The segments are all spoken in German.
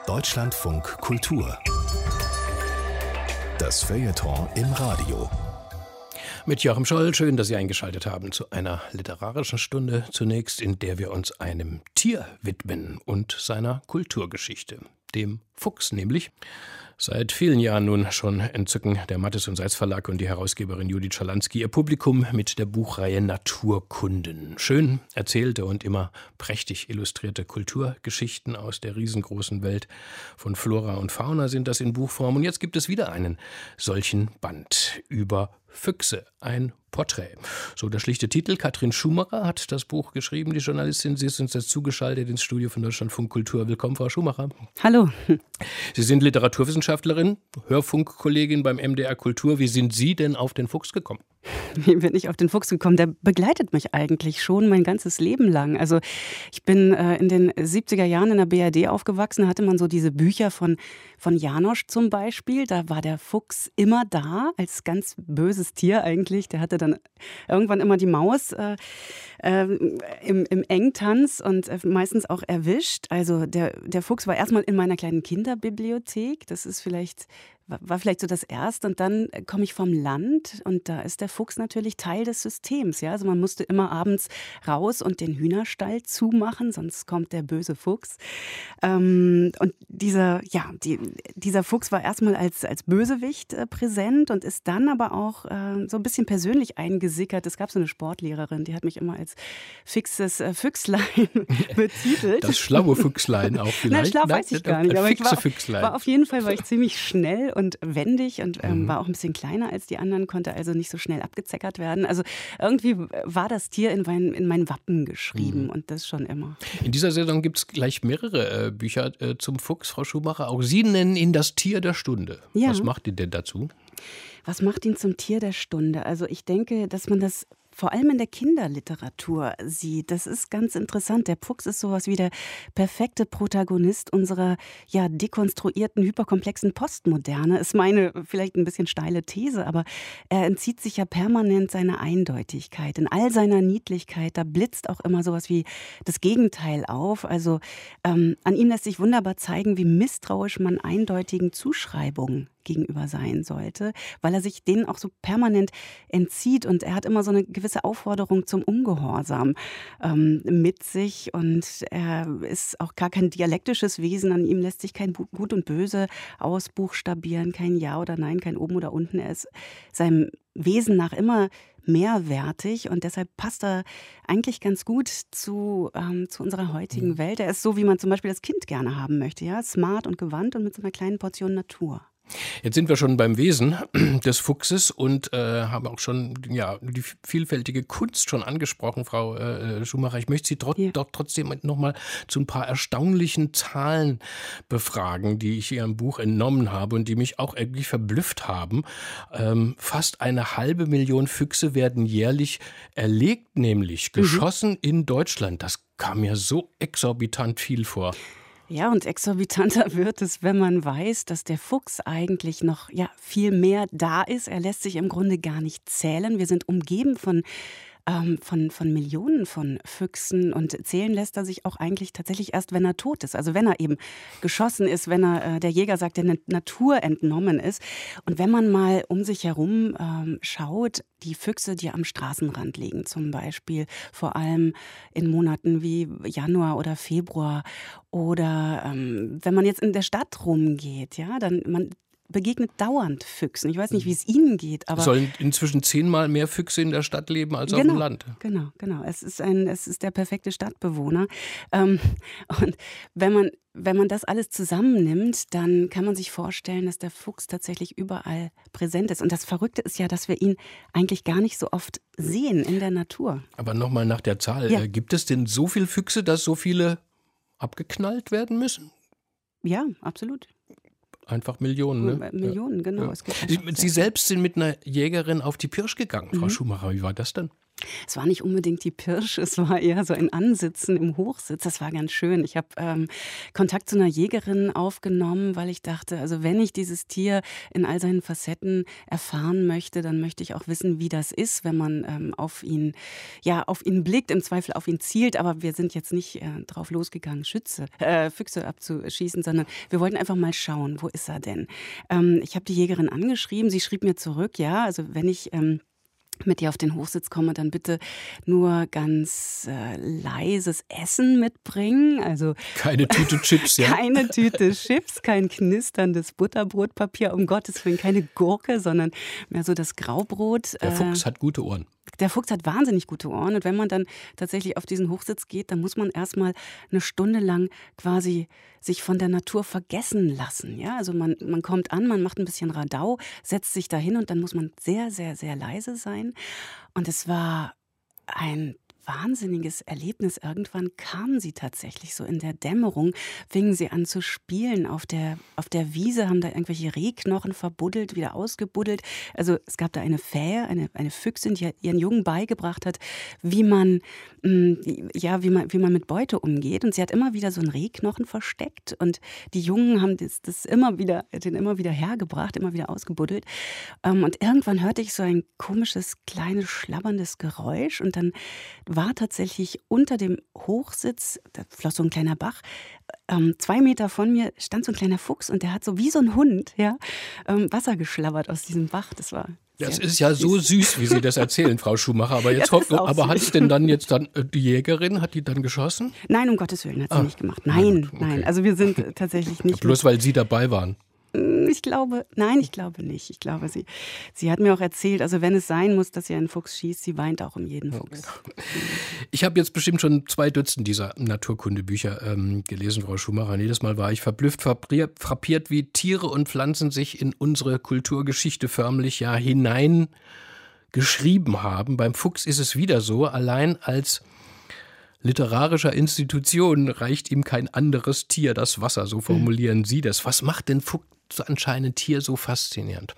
Deutschlandfunk Kultur. Das Feuilleton im Radio. Mit Joachim Scholl, schön, dass Sie eingeschaltet haben zu einer literarischen Stunde zunächst, in der wir uns einem Tier widmen und seiner Kulturgeschichte. Dem Fuchs nämlich. Seit vielen Jahren nun schon entzücken der Mattes und Seitz Verlag und die Herausgeberin Judith Schalansky ihr Publikum mit der Buchreihe Naturkunden. Schön erzählte und immer prächtig illustrierte Kulturgeschichten aus der riesengroßen Welt von Flora und Fauna sind das in Buchform. Und jetzt gibt es wieder einen solchen Band über Füchse, ein Porträt. So der schlichte Titel. Katrin Schumacher hat das Buch geschrieben, die Journalistin. Sie ist uns jetzt zugeschaltet ins Studio von Deutschlandfunk Kultur. Willkommen, Frau Schumacher. Hallo. Sie sind Literaturwissenschaftlerin, Hörfunkkollegin beim MDR Kultur. Wie sind Sie denn auf den Fuchs gekommen? Wie bin ich auf den Fuchs gekommen? Der begleitet mich eigentlich schon mein ganzes Leben lang. Also ich bin in den 70er Jahren in der BRD aufgewachsen. Da hatte man so diese Bücher von Janosch zum Beispiel. Da war der Fuchs immer da, als ganz böses Tier eigentlich. Der hatte dann irgendwann immer die Maus im Engtanz und meistens auch erwischt. Also der Fuchs war erstmal in meiner kleinen Kinderbibliothek. Das ist war vielleicht so das Erste. Und dann komme ich vom Land und da ist der Fuchs natürlich Teil des Systems. Ja? Also man musste immer abends raus und den Hühnerstall zumachen, sonst kommt der böse Fuchs. Und dieser Fuchs war erstmal als Bösewicht präsent und ist dann aber auch so ein bisschen persönlich eingesickert. Es gab so eine Sportlehrerin, die hat mich immer als fixes Füchslein betitelt. Das schlaue Füchslein auch vielleicht? Na, schlau weiß ich gar nicht. Aber ich Füchslein. war auf jeden Fall ziemlich schnell und wendig und war auch ein bisschen kleiner als die anderen, konnte also nicht so schnell abgezeckert werden. Also irgendwie war das Tier in mein Wappen geschrieben und das schon immer. In dieser Saison gibt es gleich mehrere Bücher zum Fuchs, Frau Schumacher. Auch Sie nennen ihn das Tier der Stunde. Ja. Was macht ihn denn dazu? Was macht ihn zum Tier der Stunde? Also ich denke, dass man das vor allem in der Kinderliteratur sieht. Das ist ganz interessant. Der Fuchs ist sowas wie der perfekte Protagonist unserer dekonstruierten, hyperkomplexen Postmoderne. Ist meine vielleicht ein bisschen steile These, aber er entzieht sich ja permanent seiner Eindeutigkeit. In all seiner Niedlichkeit, da blitzt auch immer sowas wie das Gegenteil auf. Also an ihm lässt sich wunderbar zeigen, wie misstrauisch man eindeutigen Zuschreibungen gegenüber sein sollte, weil er sich denen auch so permanent entzieht und er hat immer so eine gewisse Aufforderung zum Ungehorsam mit sich und er ist auch gar kein dialektisches Wesen, an ihm lässt sich kein Gut und Böse ausbuchstabieren, kein Ja oder Nein, kein Oben oder Unten, er ist seinem Wesen nach immer mehrwertig und deshalb passt er eigentlich ganz gut zu unserer heutigen Welt. Er ist so, wie man zum Beispiel das Kind gerne haben möchte, ja, smart und gewandt und mit so einer kleinen Portion Natur. Jetzt sind wir schon beim Wesen des Fuchses und haben auch schon die vielfältige Kunst schon angesprochen, Frau Schumacher. Ich möchte Sie trotzdem noch mal zu ein paar erstaunlichen Zahlen befragen, die ich Ihrem Buch entnommen habe und die mich auch irgendwie verblüfft haben. Fast 500.000 Füchse werden jährlich erlegt, nämlich geschossen in Deutschland. Das kam mir so exorbitant viel vor. Ja, und exorbitanter wird es, wenn man weiß, dass der Fuchs eigentlich noch viel mehr da ist. Er lässt sich im Grunde gar nicht zählen. Wir sind umgeben von Millionen von Füchsen und zählen lässt er sich auch eigentlich tatsächlich erst, wenn er tot ist. Also wenn er eben geschossen ist, wenn er, der Jäger sagt, der Natur entnommen ist. Und wenn man mal um sich herum schaut, die Füchse, die am Straßenrand liegen zum Beispiel, vor allem in Monaten wie Januar oder Februar oder wenn man jetzt in der Stadt rumgeht, man begegnet dauernd Füchsen. Ich weiß nicht, wie es Ihnen geht, aber sollen inzwischen 10-mal mehr Füchse in der Stadt leben als auf dem Land. Genau. Es ist der perfekte Stadtbewohner. Und wenn man das alles zusammennimmt, dann kann man sich vorstellen, dass der Fuchs tatsächlich überall präsent ist. Und das Verrückte ist ja, dass wir ihn eigentlich gar nicht so oft sehen in der Natur. Aber nochmal nach der Zahl. Ja. Gibt es denn so viele Füchse, dass so viele abgeknallt werden müssen? Ja, absolut. Einfach Millionen, ne? Millionen, genau. Ja. Sie selbst sind mit einer Jägerin auf die Pirsch gegangen, Frau Schumacher. Wie war das denn? Es war nicht unbedingt die Pirsch, es war eher so ein Ansitzen im Hochsitz. Das war ganz schön. Ich habe Kontakt zu einer Jägerin aufgenommen, weil ich dachte, also wenn ich dieses Tier in all seinen Facetten erfahren möchte, dann möchte ich auch wissen, wie das ist, wenn man auf ihn blickt, im Zweifel auf ihn zielt. Aber wir sind jetzt nicht drauf losgegangen, Füchse abzuschießen, sondern wir wollten einfach mal schauen, wo ist er denn? Ich habe die Jägerin angeschrieben, sie schrieb mir zurück, ja, also wenn ich mit dir auf den Hochsitz komme, dann bitte nur ganz leises Essen mitbringen. Also keine Tüte Chips, ja? Keine Tüte Chips, kein knisterndes Butterbrotpapier, um Gottes Willen, keine Gurke, sondern mehr so das Graubrot. Der Fuchs hat gute Ohren. Der Fuchs hat wahnsinnig gute Ohren und wenn man dann tatsächlich auf diesen Hochsitz geht, dann muss man erstmal eine Stunde lang quasi sich von der Natur vergessen lassen. Ja? Also man kommt an, man macht ein bisschen Radau, setzt sich dahin und dann muss man sehr, sehr, sehr leise sein. Und es war ein wahnsinniges Erlebnis. Irgendwann kamen sie tatsächlich so in der Dämmerung, fingen sie an zu spielen auf der Wiese, haben da irgendwelche Rehknochen verbuddelt, wieder ausgebuddelt. Also es gab da eine Fähe, eine Füchsin, die ihren Jungen beigebracht hat, wie man mit Beute umgeht. Und sie hat immer wieder so einen Rehknochen versteckt und die Jungen haben den immer wieder hergebracht, immer wieder ausgebuddelt. Und irgendwann hörte ich so ein komisches, kleines, schlabberndes Geräusch und dann war tatsächlich unter dem Hochsitz, da floss so ein kleiner Bach, 2 Meter von mir stand so ein kleiner Fuchs und der hat so wie so ein Hund Wasser geschlabbert aus diesem Bach. Das ist ja so süß, wie Sie das erzählen, Frau Schumacher. Aber hat es denn dann die Jägerin, hat die dann geschossen? Nein, um Gottes Willen hat sie nicht gemacht. Nein, okay. Nein. Also wir sind tatsächlich nicht. Bloß weil Sie dabei waren. Ich glaube nicht. Ich glaube, sie hat mir auch erzählt, also wenn es sein muss, dass sie einen Fuchs schießt, sie weint auch um jeden Fuchs. Ich habe jetzt bestimmt schon 2 Dutzend dieser Naturkundebücher gelesen, Frau Schumacher. Jedes Mal war ich verblüfft, frappiert, wie Tiere und Pflanzen sich in unsere Kulturgeschichte förmlich hineingeschrieben haben. Beim Fuchs ist es wieder so, allein als literarischer Institution reicht ihm kein anderes Tier das Wasser, so formulieren Sie das. Was macht den Fuchs anscheinend hier so faszinierend?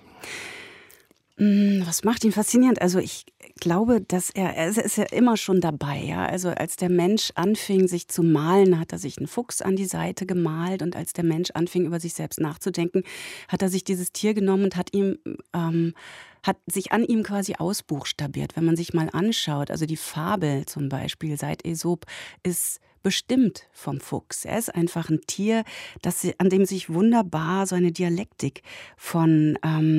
Was macht ihn faszinierend? Also ich glaube, dass er ist ja immer schon dabei. Ja? Also als der Mensch anfing, sich zu malen, hat er sich einen Fuchs an die Seite gemalt. Und als der Mensch anfing, über sich selbst nachzudenken, hat er sich dieses Tier genommen und hat sich an ihm quasi ausbuchstabiert. Wenn man sich mal anschaut, also die Fabel zum Beispiel seit Aesop ist bestimmt vom Fuchs. Er ist einfach ein Tier, an dem sich wunderbar so eine Dialektik von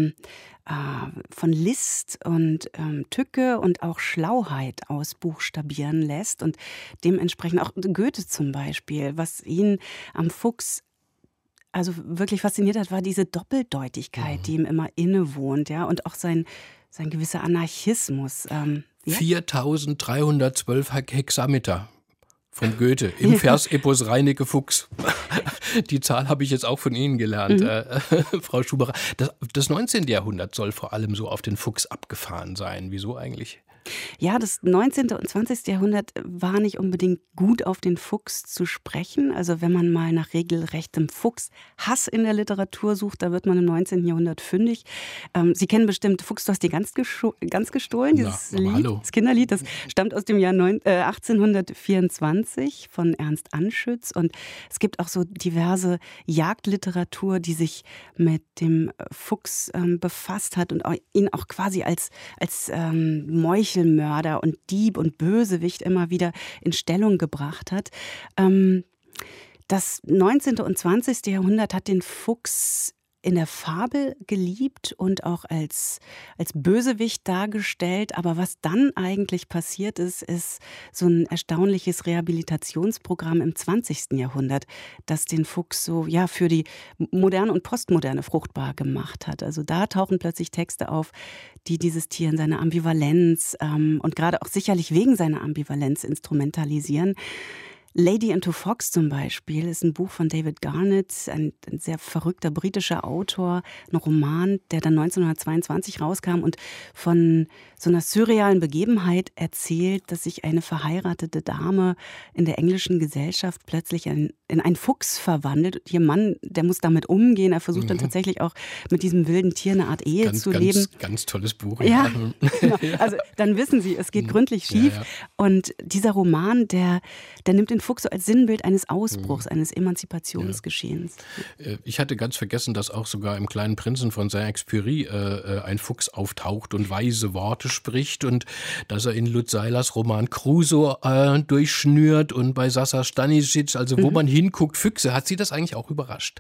List und Tücke und auch Schlauheit ausbuchstabieren lässt. Und dementsprechend auch Goethe zum Beispiel, was ihn am Fuchs also wirklich fasziniert hat, war diese Doppeldeutigkeit, die ihm immer innewohnt, ja, und auch sein gewisser Anarchismus. 4312 Hexameter von Goethe im Versepos Reineke Fuchs. Die Zahl habe ich jetzt auch von Ihnen gelernt, Frau Schumacher. Das 19. Jahrhundert soll vor allem so auf den Fuchs abgefahren sein. Wieso eigentlich? Ja, das 19. und 20. Jahrhundert war nicht unbedingt gut auf den Fuchs zu sprechen. Also wenn man mal nach regelrechtem Fuchshass in der Literatur sucht, da wird man im 19. Jahrhundert fündig. Sie kennen bestimmt Fuchs, du hast die Gans gestohlen, dieses Lied, das Kinderlied. Das stammt aus dem Jahr 1824 von Ernst Anschütz. Und es gibt auch so diverse Jagdliteratur, die sich mit dem Fuchs befasst hat und ihn auch quasi als Meuchelmörder und Dieb und Bösewicht immer wieder in Stellung gebracht hat. Das 19. und 20. Jahrhundert hat den Fuchs in der Fabel geliebt und auch als Bösewicht dargestellt. Aber was dann eigentlich passiert ist so ein erstaunliches Rehabilitationsprogramm im 20. Jahrhundert, das den Fuchs so für die moderne und postmoderne fruchtbar gemacht hat. Also da tauchen plötzlich Texte auf, die dieses Tier in seiner Ambivalenz und gerade auch sicherlich wegen seiner Ambivalenz instrumentalisieren. Lady into Fox zum Beispiel ist ein Buch von David Garnett, ein sehr verrückter britischer Autor, ein Roman, der dann 1922 rauskam und von so einer surrealen Begebenheit erzählt, dass sich eine verheiratete Dame in der englischen Gesellschaft plötzlich in einen Fuchs verwandelt. Ihr Mann, der muss damit umgehen. Er versucht dann tatsächlich auch mit diesem wilden Tier eine Art Ehe zu leben. Ganz tolles Buch. Ja, genau. Also dann wissen Sie, es geht gründlich schief. Ja. Und dieser Roman, der nimmt den Fuchs so als Sinnbild eines Ausbruchs, eines Emanzipationsgeschehens. Ich hatte ganz vergessen, dass auch sogar im Kleinen Prinzen von Saint-Exupéry ein Fuchs auftaucht und weise Worte spricht und dass er in Lutz Seilers Roman Crusoe durchschnürt und bei Sasa Stanisic, also wo man hinguckt, Füchse. Hat Sie das eigentlich auch überrascht?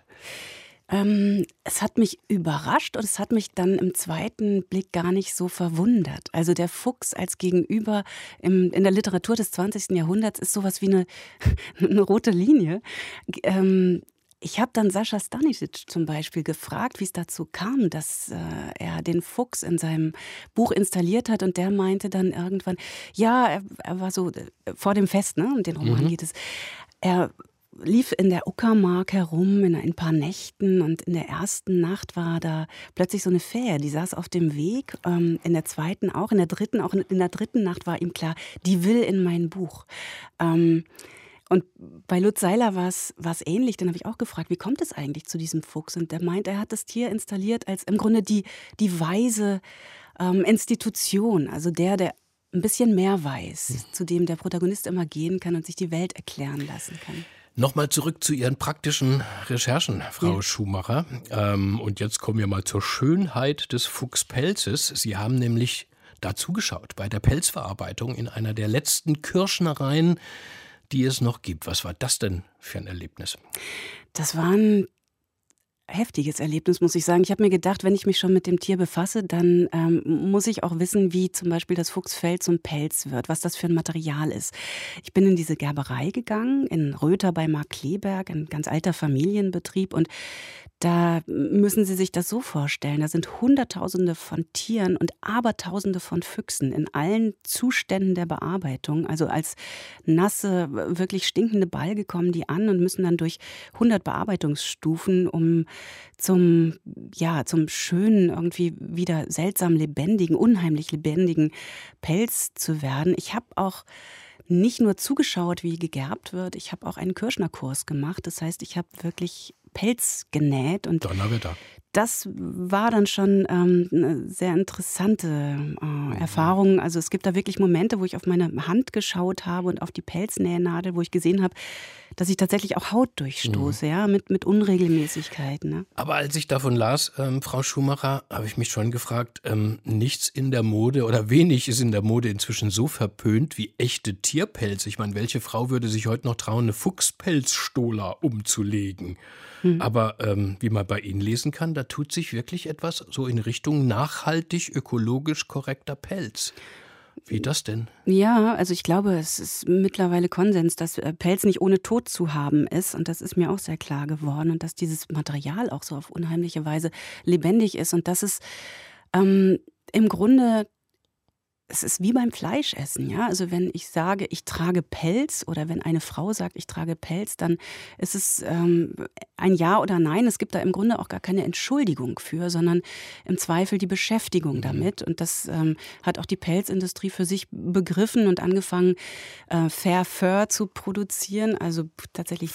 Es hat mich überrascht und es hat mich dann im zweiten Blick gar nicht so verwundert. Also der Fuchs als Gegenüber in der Literatur des 20. Jahrhunderts ist sowas wie eine rote Linie. Ich habe dann Sascha Stanisic zum Beispiel gefragt, wie es dazu kam, dass er den Fuchs in seinem Buch installiert hat und der meinte dann irgendwann, ja, er war so vor dem Fest, ne, um den Roman geht es, er lief in der Uckermark herum in ein paar Nächten und in der ersten Nacht war da plötzlich so eine Fähe, die saß auf dem Weg, in der zweiten auch, in der dritten Nacht war ihm klar, die will in mein Buch. Und bei Lutz Seiler war es ähnlich, dann habe ich auch gefragt, wie kommt es eigentlich zu diesem Fuchs? Und der meint, er hat das Tier installiert als im Grunde die weise Institution, also der ein bisschen mehr weiß, zu dem der Protagonist immer gehen kann und sich die Welt erklären lassen kann. Nochmal zurück zu Ihren praktischen Recherchen, Frau Schumacher. Und jetzt kommen wir mal zur Schönheit des Fuchspelzes. Sie haben nämlich dazu geschaut bei der Pelzverarbeitung in einer der letzten Kirschnereien, die es noch gibt. Was war das denn für ein Erlebnis? Das war ein heftiges Erlebnis, muss ich sagen. Ich habe mir gedacht, wenn ich mich schon mit dem Tier befasse, dann muss ich auch wissen, wie zum Beispiel das Fuchsfell zum Pelz wird, was das für ein Material ist. Ich bin in diese Gerberei gegangen, in Röther bei Markkleeberg, ein ganz alter Familienbetrieb und da müssen Sie sich das so vorstellen, da sind Hunderttausende von Tieren und Abertausende von Füchsen in allen Zuständen der Bearbeitung. Also als nasse, wirklich stinkende Balge kommen die an und müssen dann durch 100 Bearbeitungsstufen, um zum schönen, irgendwie wieder seltsam lebendigen, unheimlich lebendigen Pelz zu werden. Ich habe auch nicht nur zugeschaut, wie gegerbt wird, ich habe auch einen Kirschnerkurs gemacht. Das heißt, ich habe wirklich Pelz genäht und Donnerwetter. Das war dann schon eine sehr interessante Erfahrung. Also es gibt da wirklich Momente, wo ich auf meine Hand geschaut habe und auf die Pelznähnadel, wo ich gesehen habe, dass ich tatsächlich auch Haut durchstoße, ja, mit Unregelmäßigkeiten. Ne? Aber als ich davon las, Frau Schumacher, habe ich mich schon gefragt, nichts in der Mode oder wenig ist in der Mode inzwischen so verpönt wie echte Tierpelze. Ich meine, welche Frau würde sich heute noch trauen, eine Fuchspelzstola umzulegen? Aber wie man bei Ihnen lesen kann, da tut sich wirklich etwas so in Richtung nachhaltig, ökologisch korrekter Pelz. Wie das denn? Ja, also ich glaube, es ist mittlerweile Konsens, dass Pelz nicht ohne Tod zu haben ist. Und das ist mir auch sehr klar geworden. Und dass dieses Material auch so auf unheimliche Weise lebendig ist. Und dass es im Grunde, es ist wie beim Fleischessen, ja. Also wenn ich sage, ich trage Pelz oder wenn eine Frau sagt, ich trage Pelz, dann ist es ein Ja oder Nein. Es gibt da im Grunde auch gar keine Entschuldigung für, sondern im Zweifel die Beschäftigung damit. Und das hat auch die Pelzindustrie für sich begriffen und angefangen, Fair Fur zu produzieren, also tatsächlich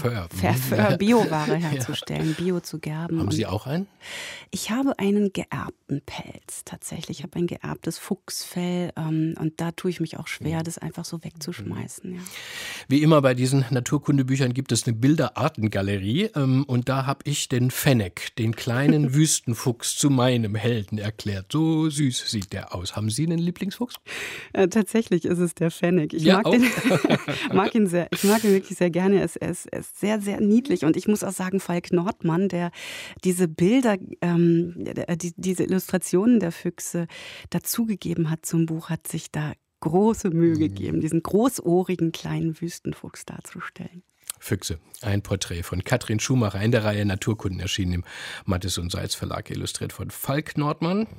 Bioware herzustellen, Bio zu gerben. Haben Sie auch einen? Ich habe einen geerbten Pelz tatsächlich. Ich habe ein geerbtes Fuchsfell. Und da tue ich mich auch schwer, das einfach so wegzuschmeißen. Ja. Wie immer bei diesen Naturkundebüchern gibt es eine Bilderartengalerie und da habe ich den Fennec, den kleinen Wüstenfuchs, zu meinem Helden erklärt. So süß sieht der aus. Haben Sie einen Lieblingsfuchs? Tatsächlich ist es der Fennec. Ich mag ihn sehr. Ich mag ihn wirklich sehr gerne. Er ist sehr, sehr niedlich. Und ich muss auch sagen, Falk Nordmann, der diese Bilder, diese Illustrationen der Füchse dazugegeben hat zum Buch, hat sich da große Mühe gegeben, diesen großohrigen kleinen Wüstenfuchs darzustellen. Füchse, ein Porträt von Katrin Schumacher in der Reihe Naturkunden, erschienen im Mattes und Seitz Verlag, illustriert von Falk Nordmann.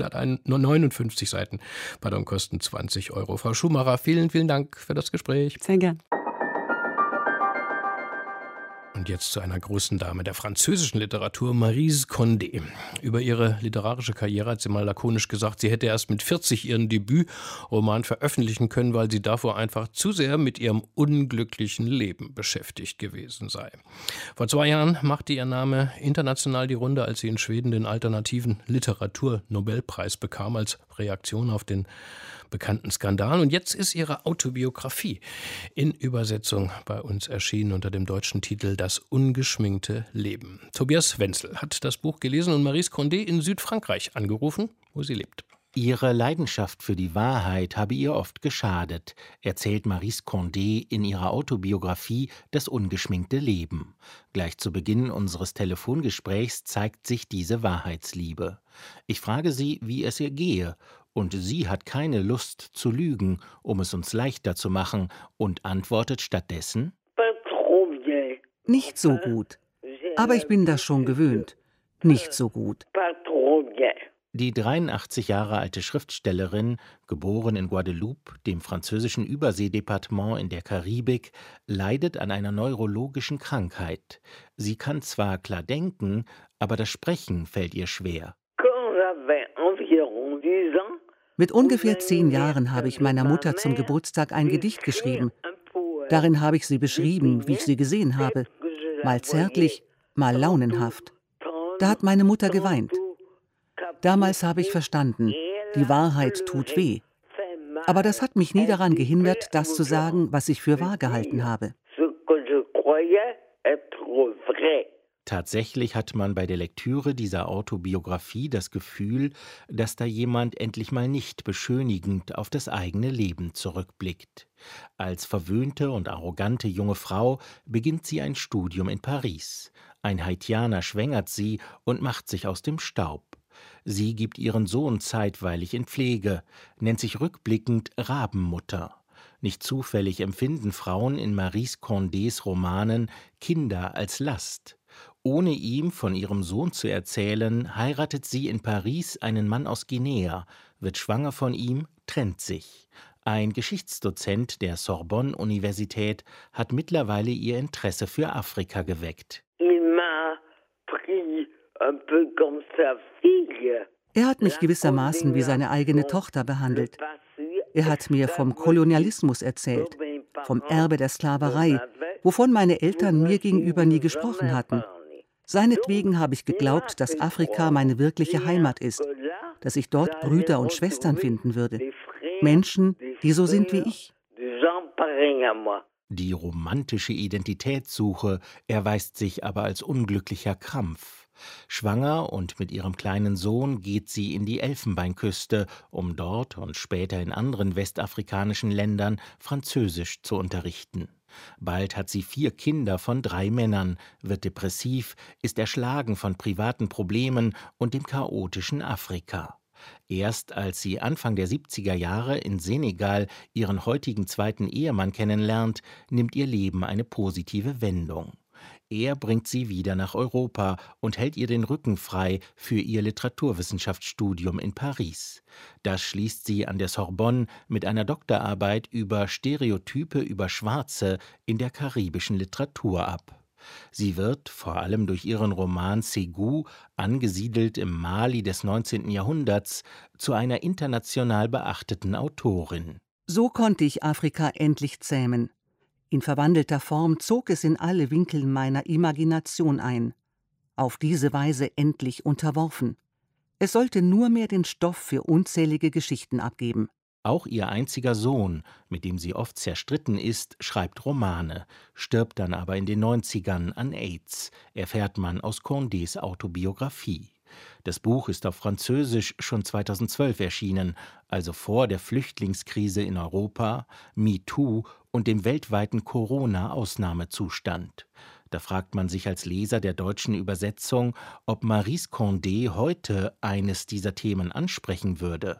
159 Seiten, kosten 20 €. Frau Schumacher, vielen, vielen Dank für das Gespräch. Sehr gern. Und jetzt zu einer großen Dame der französischen Literatur, Maryse Condé. Über ihre literarische Karriere hat sie mal lakonisch gesagt, sie hätte erst mit 40 ihren Debütroman veröffentlichen können, weil sie davor einfach zu sehr mit ihrem unglücklichen Leben beschäftigt gewesen sei. Vor 2 Jahren machte ihr Name international die Runde, als sie in Schweden den alternativen Literatur-Nobelpreis bekam, als Reaktion auf den bekannten Skandal. Und jetzt ist ihre Autobiografie in Übersetzung bei uns erschienen unter dem deutschen Titel Das ungeschminkte Leben. Tobias Wenzel hat das Buch gelesen und Maryse Condé in Südfrankreich angerufen, wo sie lebt. Ihre Leidenschaft für die Wahrheit habe ihr oft geschadet, erzählt Maryse Condé in ihrer Autobiografie Das ungeschminkte Leben. Gleich zu Beginn unseres Telefongesprächs zeigt sich diese Wahrheitsliebe. Ich frage sie, wie es ihr gehe, und sie hat keine Lust zu lügen, um es uns leichter zu machen, und antwortet stattdessen: Nicht so gut, aber ich bin das schon gewöhnt. Nicht so gut. Die 83 Jahre alte Schriftstellerin, geboren in Guadeloupe, dem französischen Überseedepartement in der Karibik, leidet an einer neurologischen Krankheit. Sie kann zwar klar denken, aber das Sprechen fällt ihr schwer. Mit ungefähr 10 Jahren habe ich meiner Mutter zum Geburtstag ein Gedicht geschrieben. Darin habe ich sie beschrieben, wie ich sie gesehen habe. Mal zärtlich, mal launenhaft. Da hat meine Mutter geweint. Damals habe ich verstanden, die Wahrheit tut weh. Aber das hat mich nie daran gehindert, das zu sagen, was ich für wahr gehalten habe. Tatsächlich hat man bei der Lektüre dieser Autobiografie das Gefühl, dass da jemand endlich mal nicht beschönigend auf das eigene Leben zurückblickt. Als verwöhnte und arrogante junge Frau beginnt sie ein Studium in Paris. Ein Haitianer schwängert sie und macht sich aus dem Staub. Sie gibt ihren Sohn zeitweilig in Pflege, nennt sich rückblickend Rabenmutter. Nicht zufällig empfinden Frauen in Maryse Condés Romanen Kinder als Last. Ohne ihm von ihrem Sohn zu erzählen, heiratet sie in Paris einen Mann aus Guinea, wird schwanger von ihm, trennt sich. Ein Geschichtsdozent der Sorbonne-Universität hat mittlerweile ihr Interesse für Afrika geweckt. Er hat mich gewissermaßen wie seine eigene Tochter behandelt. Er hat mir vom Kolonialismus erzählt, vom Erbe der Sklaverei, wovon meine Eltern mir gegenüber nie gesprochen hatten. Seinetwegen habe ich geglaubt, dass Afrika meine wirkliche Heimat ist, dass ich dort Brüder und Schwestern finden würde. Menschen, die so sind wie ich. Die romantische Identitätssuche erweist sich aber als unglücklicher Krampf. Schwanger und mit ihrem kleinen Sohn geht sie in die Elfenbeinküste, um dort und später in anderen westafrikanischen Ländern Französisch zu unterrichten. Bald hat sie 4 Kinder von 3 Männern, wird depressiv, ist erschlagen von privaten Problemen und dem chaotischen Afrika. Erst als sie Anfang der 70er Jahre in Senegal ihren heutigen zweiten Ehemann kennenlernt, nimmt ihr Leben eine positive Wendung. Er bringt sie wieder nach Europa und hält ihr den Rücken frei für ihr Literaturwissenschaftsstudium in Paris. Das schließt sie an der Sorbonne mit einer Doktorarbeit über Stereotype über Schwarze in der karibischen Literatur ab. Sie wird, vor allem durch ihren Roman Ségou, angesiedelt im Mali des 19. Jahrhunderts, zu einer international beachteten Autorin. So konnte ich Afrika endlich zähmen. In verwandelter Form zog es in alle Winkel meiner Imagination ein. Auf diese Weise endlich unterworfen. Es sollte nur mehr den Stoff für unzählige Geschichten abgeben. Auch ihr einziger Sohn, mit dem sie oft zerstritten ist, schreibt Romane, stirbt dann aber in den 90ern an AIDS, erfährt man aus Condés Autobiografie. Das Buch ist auf Französisch schon 2012 erschienen, also vor der Flüchtlingskrise in Europa, MeToo und dem weltweiten Corona-Ausnahmezustand. Da fragt man sich als Leser der deutschen Übersetzung, ob Maryse Condé heute eines dieser Themen ansprechen würde.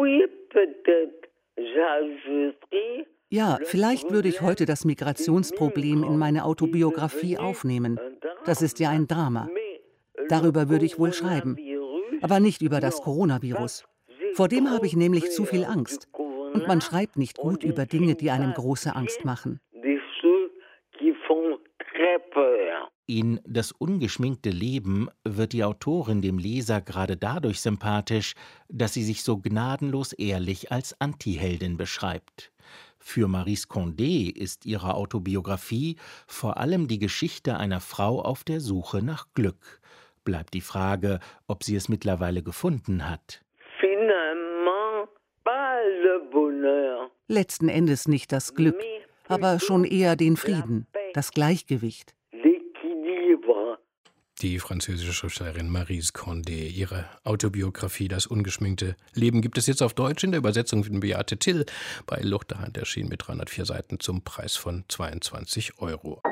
Ja, vielleicht würde ich heute das Migrationsproblem in meine Autobiografie aufnehmen. Das ist ja ein Drama. Darüber würde ich wohl schreiben. Aber nicht über das Coronavirus. Vor dem habe ich nämlich zu viel Angst. Und man schreibt nicht gut über Dinge, die einem große Angst machen. In Das ungeschminkte Leben wird die Autorin dem Leser gerade dadurch sympathisch, dass sie sich so gnadenlos ehrlich als Antiheldin beschreibt. Für Maryse Condé ist ihre Autobiografie vor allem die Geschichte einer Frau auf der Suche nach Glück. Bleibt die Frage, ob sie es mittlerweile gefunden hat. Letzten Endes nicht das Glück, aber schon eher den Frieden, das Gleichgewicht. Die französische Schriftstellerin Maryse Condé. Ihre Autobiografie Das ungeschminkte Leben gibt es jetzt auf Deutsch in der Übersetzung von Beate Till bei Luchterhand erschienen mit 304 Seiten zum Preis von 22 €.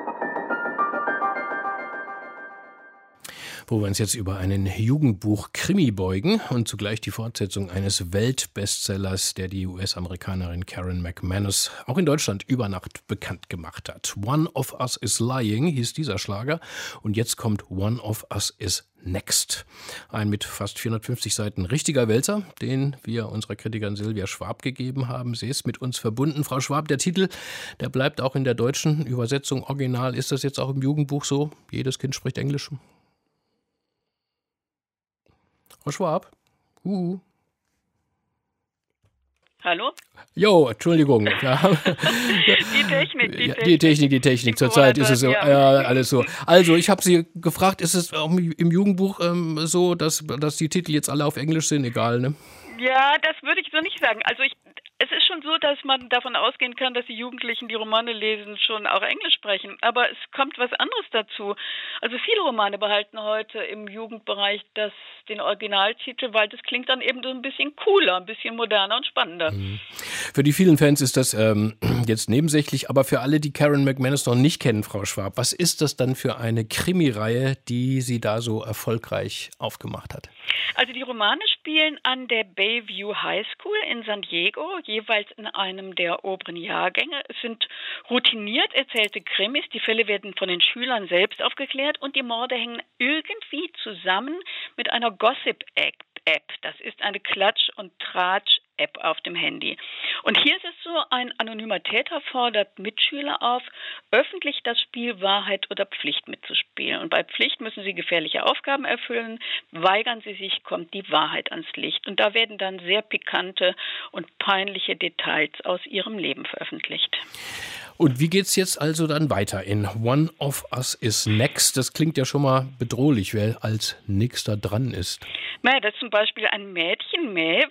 Wo wir uns jetzt über einen Jugendbuch-Krimi beugen und zugleich die Fortsetzung eines Weltbestsellers, der die US-Amerikanerin Karen McManus auch in Deutschland über Nacht bekannt gemacht hat. One of Us is Lying hieß dieser Schlager und jetzt kommt One of Us is Next. Ein mit fast 450 Seiten richtiger Wälzer, den wir unserer Kritikerin Silvia Schwab gegeben haben. Sie ist mit uns verbunden. Frau Schwab, der Titel, der bleibt auch in der deutschen Übersetzung original. Ist das jetzt auch im Jugendbuch so? Jedes Kind spricht Englisch? Frau Schwab? Hallo? Jo, Entschuldigung. Ja. Die Technik. Zurzeit ist es so, alles so. Also, ich habe Sie gefragt, ist es auch im Jugendbuch so, dass die Titel jetzt alle auf Englisch sind? Egal, ne? Ja, das würde ich so nicht sagen. Also es ist schon so, dass man davon ausgehen kann, dass die Jugendlichen, die Romane lesen, schon auch Englisch sprechen. Aber es kommt was anderes dazu. Also viele Romane behalten heute im Jugendbereich den Originaltitel, weil das klingt dann eben so ein bisschen cooler, ein bisschen moderner und spannender. Für die vielen Fans ist das jetzt nebensächlich, aber für alle, die Karen McManus noch nicht kennen, Frau Schwab, was ist das dann für eine Krimireihe, die sie da so erfolgreich aufgemacht hat? Also die Romane spielen an der Bayview High School in San Diego, jeweils in einem der oberen Jahrgänge. Es sind routiniert erzählte Krimis, die Fälle werden von den Schülern selbst aufgeklärt und die Morde hängen irgendwie zusammen mit einer Gossip-App. Das ist eine Klatsch- und Tratsch-App auf dem Handy. Und hier ist es so, ein anonymer Täter fordert Mitschüler auf, öffentlich das Spiel Wahrheit oder Pflicht mitzuspielen. Und bei Pflicht müssen sie gefährliche Aufgaben erfüllen, weigern sie sich, kommt die Wahrheit ans Licht. Und da werden dann sehr pikante und peinliche Details aus ihrem Leben veröffentlicht. Und wie geht's jetzt also dann weiter in One of Us is Next? Das klingt ja schon mal bedrohlich, wer als Nächster dran ist. Na, das ist zum Beispiel ein Mädchen, Maeve,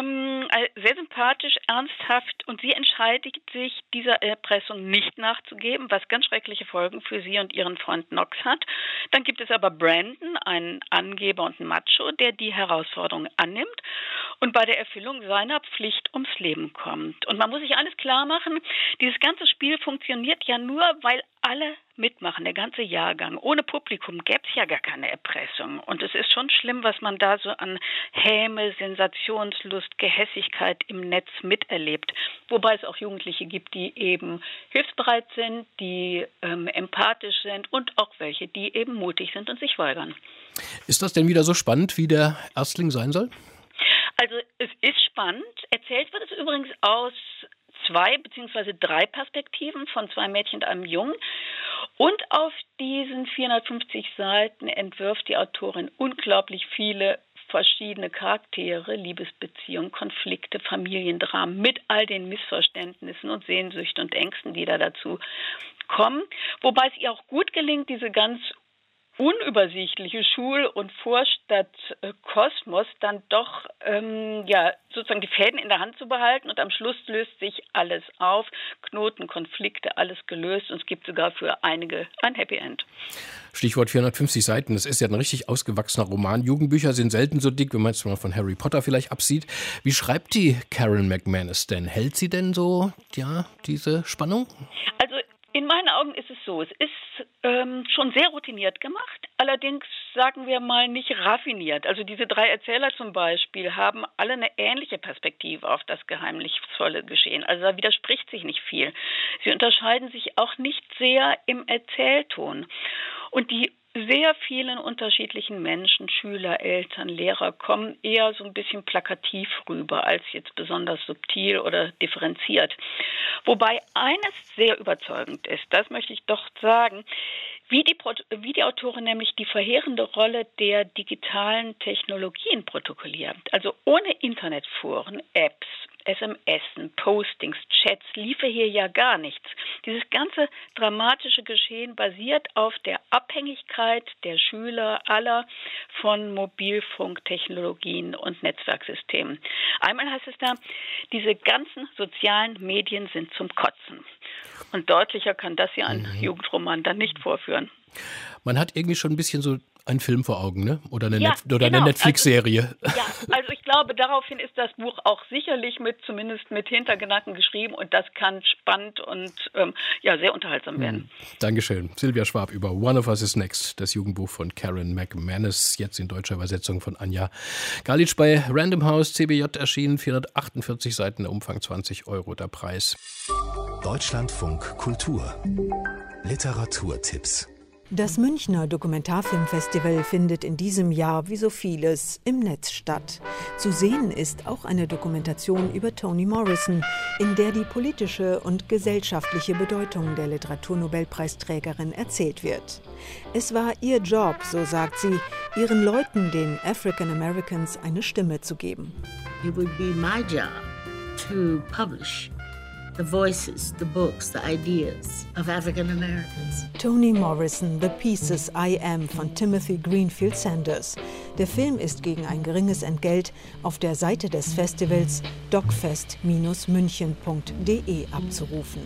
sehr sympathisch, ernsthaft, und sie entscheidet sich, dieser Erpressung nicht nachzugeben, was ganz schreckliche Folgen für sie und ihren Freund Knox hat. Dann gibt es aber Brandon, einen Angeber und einen Macho, der die Herausforderung annimmt und bei der Erfüllung seiner Pflicht ums Leben kommt. Und man muss sich alles klar machen, dieses ganze Spiel funktioniert ja nur, weil alle mitmachen, der ganze Jahrgang. Ohne Publikum gäbe es ja gar keine Erpressung. Und es ist schon schlimm, was man da so an Häme, Sensationslust, Gehässigkeit im Netz miterlebt. Wobei es auch Jugendliche gibt, die eben hilfsbereit sind, die empathisch sind und auch welche, die eben mutig sind und sich weigern. Ist das denn wieder so spannend, wie der Erstling sein soll? Also es ist spannend. Erzählt wird es übrigens aus 2 bzw. 3 Perspektiven von 2 Mädchen und einem Jungen. Und auf diesen 450 Seiten entwirft die Autorin unglaublich viele verschiedene Charaktere, Liebesbeziehungen, Konflikte, Familiendramen mit all den Missverständnissen und Sehnsüchten und Ängsten, die da dazu kommen. Wobei es ihr auch gut gelingt, diese ganz unübersichtliche Schul- und Vorstadtkosmos dann doch sozusagen die Fäden in der Hand zu behalten, und am Schluss löst sich alles auf, Knoten, Konflikte, alles gelöst, und es gibt sogar für einige ein Happy End. Stichwort 450 Seiten, das ist ja ein richtig ausgewachsener Roman. Jugendbücher sind selten so dick, wenn man jetzt mal von Harry Potter vielleicht absieht. Wie schreibt die Karen McManus denn? Hält sie denn so, diese Spannung? Also in meinen Augen ist es so, es ist schon sehr routiniert gemacht, allerdings sagen wir mal nicht raffiniert. Also diese 3 Erzähler zum Beispiel haben alle eine ähnliche Perspektive auf das geheimnisvolle Geschehen. Also da widerspricht sich nicht viel. Sie unterscheiden sich auch nicht sehr im Erzählton. Und die sehr vielen unterschiedlichen Menschen, Schüler, Eltern, Lehrer, kommen eher so ein bisschen plakativ rüber, als jetzt besonders subtil oder differenziert. Wobei eines sehr überzeugend ist, das möchte ich doch sagen: wie die Autorin nämlich die verheerende Rolle der digitalen Technologien protokolliert. Also ohne Internetforen, Apps, SMS, Postings, Chats liefe hier ja gar nichts. Dieses ganze dramatische Geschehen basiert auf der Abhängigkeit der Schüler aller von Mobilfunktechnologien und Netzwerksystemen. Einmal heißt es da, diese ganzen sozialen Medien sind zum Kotzen. Und deutlicher kann das ja ein Jugendroman dann nicht vorführen. Man hat irgendwie schon ein bisschen so einen Film vor Augen, ne? Oder eine genau. Netflix-Serie. Also ich glaube, daraufhin ist das Buch auch sicherlich zumindest mit Hintergedanken geschrieben und das kann spannend und sehr unterhaltsam werden. Dankeschön. Silvia Schwab über One of Us is Next, das Jugendbuch von Karen McManus, jetzt in deutscher Übersetzung von Anja Galitsch bei Random House, CBJ erschienen, 448 Seiten, der Umfang 20 € der Preis. Deutschlandfunk Kultur. Literaturtipps. Das Münchner Dokumentarfilmfestival findet in diesem Jahr wie so vieles im Netz statt. Zu sehen ist auch eine Dokumentation über Toni Morrison, in der die politische und gesellschaftliche Bedeutung der Literaturnobelpreisträgerin erzählt wird. Es war ihr Job, so sagt sie, ihren Leuten, den African Americans, eine Stimme zu geben. It would be my job to publish the voices, the books, the ideas of African Americans. Toni Morrison, The Pieces I Am von Timothy Greenfield Sanders. Der Film ist gegen ein geringes Entgelt auf der Seite des Festivals docfest-münchen.de abzurufen.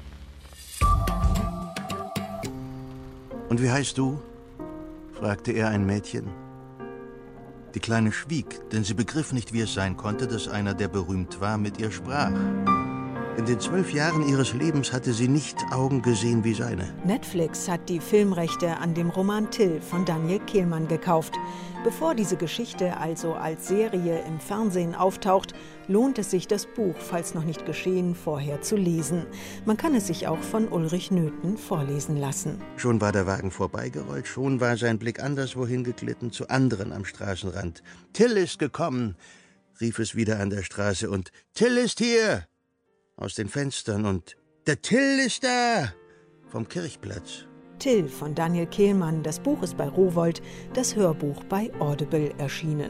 Und wie heißt du? Fragte er ein Mädchen. Die Kleine schwieg, denn sie begriff nicht, wie es sein konnte, dass einer, der berühmt war, mit ihr sprach. In den 12 Jahren ihres Lebens hatte sie nicht Augen gesehen wie seine. Netflix hat die Filmrechte an dem Roman Till von Daniel Kehlmann gekauft. Bevor diese Geschichte also als Serie im Fernsehen auftaucht, lohnt es sich, das Buch, falls noch nicht geschehen, vorher zu lesen. Man kann es sich auch von Ulrich Nöthen vorlesen lassen. Schon war der Wagen vorbeigerollt, schon war sein Blick anderswohin geglitten, zu anderen am Straßenrand. »Till ist gekommen«, rief es wieder an der Straße, und »Till ist hier«, aus den Fenstern, und »Der Till ist da«, vom Kirchplatz. Till von Daniel Kehlmann, das Buch ist bei Rowohlt, das Hörbuch bei Audible erschienen.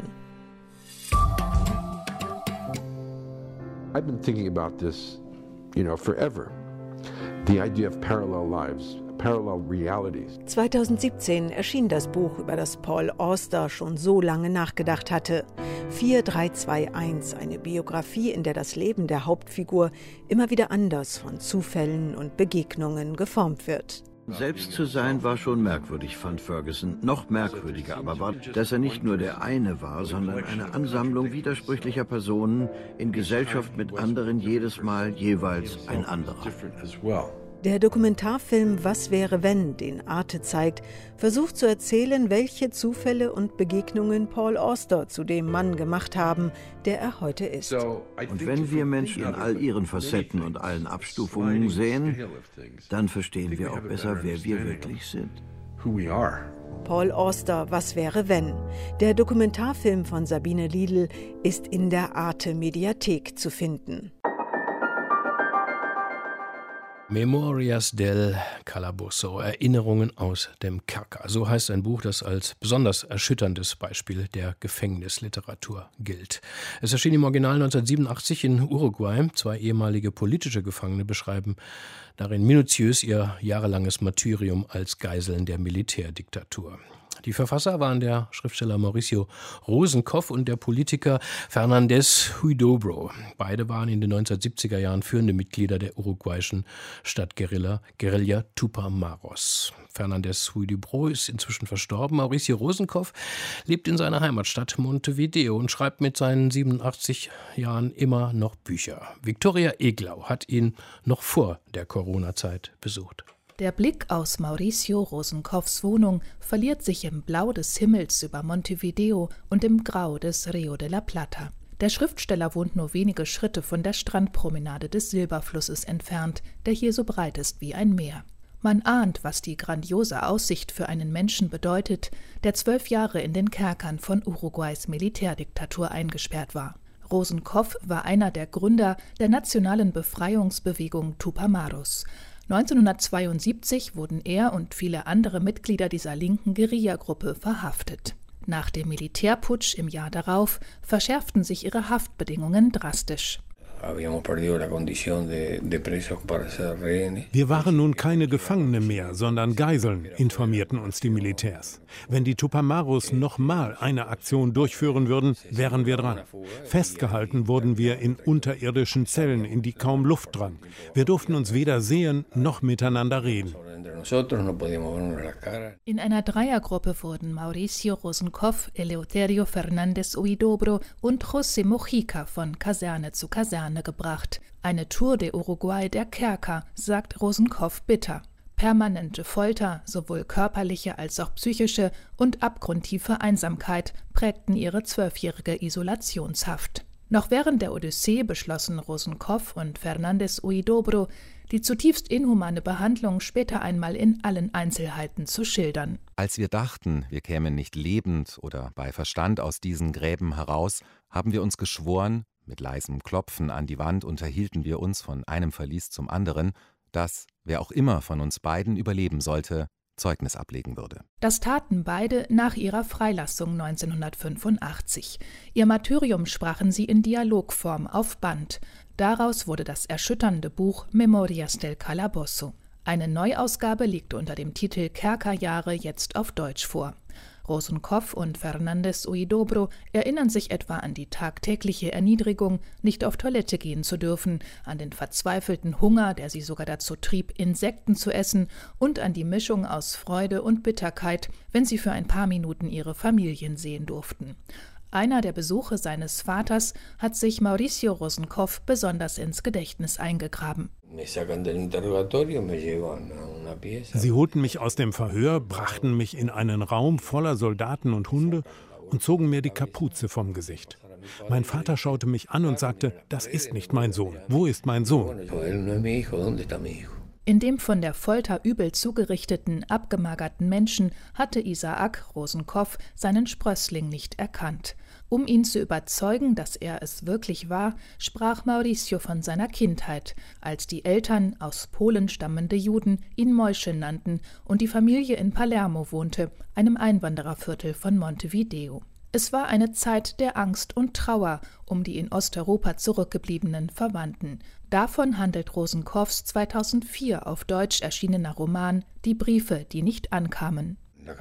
I've been thinking about this, forever. The idea of parallel lives, parallel realities. 2017 erschien das Buch, über das Paul Auster schon so lange nachgedacht hatte. 4321, eine Biografie, in der das Leben der Hauptfigur immer wieder anders von Zufällen und Begegnungen geformt wird. Selbst zu sein war schon merkwürdig, fand Ferguson. Noch merkwürdiger aber war, dass er nicht nur der eine war, sondern eine Ansammlung widersprüchlicher Personen in Gesellschaft mit anderen, jedes Mal jeweils ein anderer. Der Dokumentarfilm Was wäre wenn, den Arte zeigt, versucht zu erzählen, welche Zufälle und Begegnungen Paul Auster zu dem Mann gemacht haben, der er heute ist. Und wenn wir Menschen in all ihren Facetten und allen Abstufungen sehen, dann verstehen wir auch besser, wer wir wirklich sind. Paul Auster, Was wäre wenn? Der Dokumentarfilm von Sabine Liedl ist in der Arte-Mediathek zu finden. Memorias del Calabozo, Erinnerungen aus dem Kerker. So heißt ein Buch, das als besonders erschütterndes Beispiel der Gefängnisliteratur gilt. Es erschien im Original 1987 in Uruguay. 2 ehemalige politische Gefangene beschreiben darin minutiös ihr jahrelanges Martyrium als Geiseln der Militärdiktatur. Die Verfasser waren der Schriftsteller Mauricio Rosenkopf und der Politiker Fernández Huidobro. Beide waren in den 1970er Jahren führende Mitglieder der uruguayischen Stadtguerilla Tupamaros. Fernández Huidobro ist inzwischen verstorben. Mauricio Rosenkopf lebt in seiner Heimatstadt Montevideo und schreibt mit seinen 87 Jahren immer noch Bücher. Viktoria Eglau hat ihn noch vor der Corona-Zeit besucht. Der Blick aus Mauricio Rosenkopfs Wohnung verliert sich im Blau des Himmels über Montevideo und im Grau des Rio de la Plata. Der Schriftsteller wohnt nur wenige Schritte von der Strandpromenade des Silberflusses entfernt, der hier so breit ist wie ein Meer. Man ahnt, was die grandiose Aussicht für einen Menschen bedeutet, der 12 Jahre in den Kerkern von Uruguays Militärdiktatur eingesperrt war. Rosenkopf war einer der Gründer der nationalen Befreiungsbewegung Tupamaros. 1972 wurden er und viele andere Mitglieder dieser linken Guerillagruppe verhaftet. Nach dem Militärputsch im Jahr darauf verschärften sich ihre Haftbedingungen drastisch. Wir waren nun keine Gefangene mehr, sondern Geiseln, informierten uns die Militärs. Wenn die Tupamaros nochmal eine Aktion durchführen würden, wären wir dran. Festgehalten wurden wir in unterirdischen Zellen, in die kaum Luft drang. Wir durften uns weder sehen noch miteinander reden. In einer Dreiergruppe wurden Mauricio Rosenkopf, Eleuterio Fernández Huidobro und José Mojica von Kaserne zu Kaserne gebracht. Eine Tour de Uruguay der Kerker, sagt Rosenkopf bitter. Permanente Folter, sowohl körperliche als auch psychische, und abgrundtiefe Einsamkeit prägten ihre 12-jährige Isolationshaft. Noch während der Odyssee beschlossen Rosenkopf und Fernández Huidobro, die zutiefst inhumane Behandlung später einmal in allen Einzelheiten zu schildern. Als wir dachten, wir kämen nicht lebend oder bei Verstand aus diesen Gräben heraus, haben wir uns geschworen, mit leisem Klopfen an die Wand unterhielten wir uns von einem Verlies zum anderen, dass, wer auch immer von uns beiden überleben sollte, Zeugnis ablegen würde. Das taten beide nach ihrer Freilassung 1985. Ihr Martyrium sprachen sie in Dialogform auf Band. Daraus wurde das erschütternde Buch Memorias del Calabozo. Eine Neuausgabe liegt unter dem Titel Kerkerjahre jetzt auf Deutsch vor. Rosenkopf und Fernández Huidobro erinnern sich etwa an die tagtägliche Erniedrigung, nicht auf Toilette gehen zu dürfen, an den verzweifelten Hunger, der sie sogar dazu trieb, Insekten zu essen, und an die Mischung aus Freude und Bitterkeit, wenn sie für ein paar Minuten ihre Familien sehen durften. Einer der Besuche seines Vaters hat sich Mauricio Rosenkopf besonders ins Gedächtnis eingegraben. Sie holten mich aus dem Verhör, brachten mich in einen Raum voller Soldaten und Hunde und zogen mir die Kapuze vom Gesicht. Mein Vater schaute mich an und sagte, das ist nicht mein Sohn. Wo ist mein Sohn? In dem von der Folter übel zugerichteten, abgemagerten Menschen hatte Isaac Rosenkopf seinen Sprössling nicht erkannt. Um ihn zu überzeugen, dass er es wirklich war, sprach Mauricio von seiner Kindheit, als die Eltern, aus Polen stammende Juden, ihn Moische nannten und die Familie in Palermo wohnte, einem Einwandererviertel von Montevideo. Es war eine Zeit der Angst und Trauer um die in Osteuropa zurückgebliebenen Verwandten. Davon handelt Rosenkopfs 2004 auf Deutsch erschienener Roman »Die Briefe, die nicht ankamen«.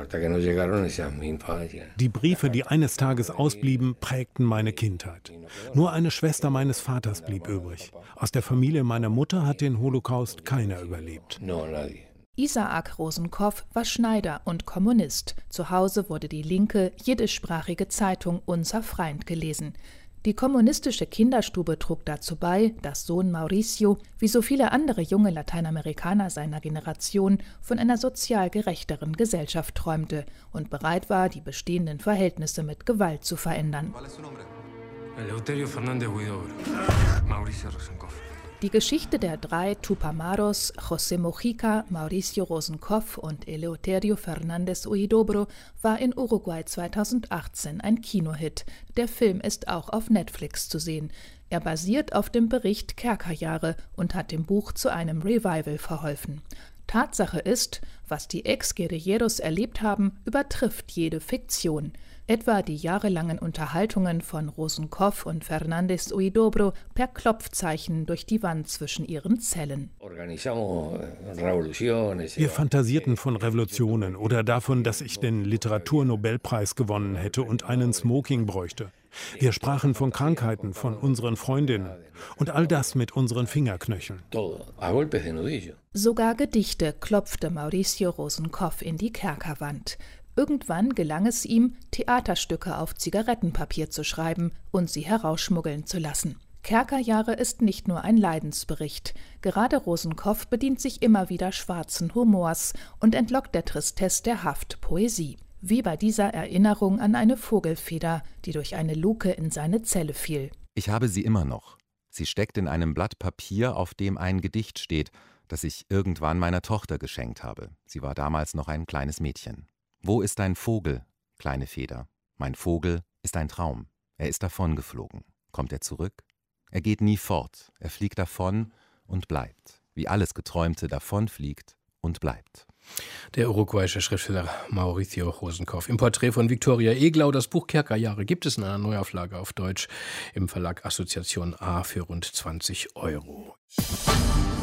Die Briefe, die eines Tages ausblieben, prägten meine Kindheit. Nur eine Schwester meines Vaters blieb übrig. Aus der Familie meiner Mutter hat den Holocaust keiner überlebt. Isaac Rosenkopf war Schneider und Kommunist. Zu Hause wurde die linke, jiddischsprachige Zeitung Unser Freind gelesen. Die kommunistische Kinderstube trug dazu bei, dass Sohn Mauricio, wie so viele andere junge Lateinamerikaner seiner Generation, von einer sozial gerechteren Gesellschaft träumte und bereit war, die bestehenden Verhältnisse mit Gewalt zu verändern. Eleuterio Fernández Huidobro, Mauricio Rosenkopf. Die Geschichte der drei Tupamaros, José Mojica, Mauricio Rosenkopf und Eleuterio Fernández Huidobro, war in Uruguay 2018 ein Kinohit. Der Film ist auch auf Netflix zu sehen. Er basiert auf dem Bericht Kerkerjahre und hat dem Buch zu einem Revival verholfen. Tatsache ist, was die Ex-Guerilleros erlebt haben, übertrifft jede Fiktion. Etwa die jahrelangen Unterhaltungen von Rosenkopf und Fernández Huidobro per Klopfzeichen durch die Wand zwischen ihren Zellen. Wir fantasierten von Revolutionen oder davon, dass ich den Literaturnobelpreis gewonnen hätte und einen Smoking bräuchte. Wir sprachen von Krankheiten, von unseren Freundinnen und all das mit unseren Fingerknöcheln. Sogar Gedichte klopfte Mauricio Rosenkopf in die Kerkerwand. Irgendwann gelang es ihm, Theaterstücke auf Zigarettenpapier zu schreiben und sie herausschmuggeln zu lassen. Kerkerjahre ist nicht nur ein Leidensbericht. Gerade Rosenkopf bedient sich immer wieder schwarzen Humors und entlockt der Tristesse der Haft Poesie. Wie bei dieser Erinnerung an eine Vogelfeder, die durch eine Luke in seine Zelle fiel. Ich habe sie immer noch. Sie steckt in einem Blatt Papier, auf dem ein Gedicht steht, das ich irgendwann meiner Tochter geschenkt habe. Sie war damals noch ein kleines Mädchen. Wo ist dein Vogel, kleine Feder? Mein Vogel ist ein Traum. Er ist davongeflogen. Kommt er zurück? Er geht nie fort. Er fliegt davon und bleibt. wie alles Geträumte davonfliegt und bleibt. Der uruguayische Schriftsteller Mauricio Rosenkopf im Porträt von Viktoria Eglau. Das Buch Kerkerjahre gibt es in einer Neuauflage auf Deutsch im Verlag Assoziation A für rund 20 €.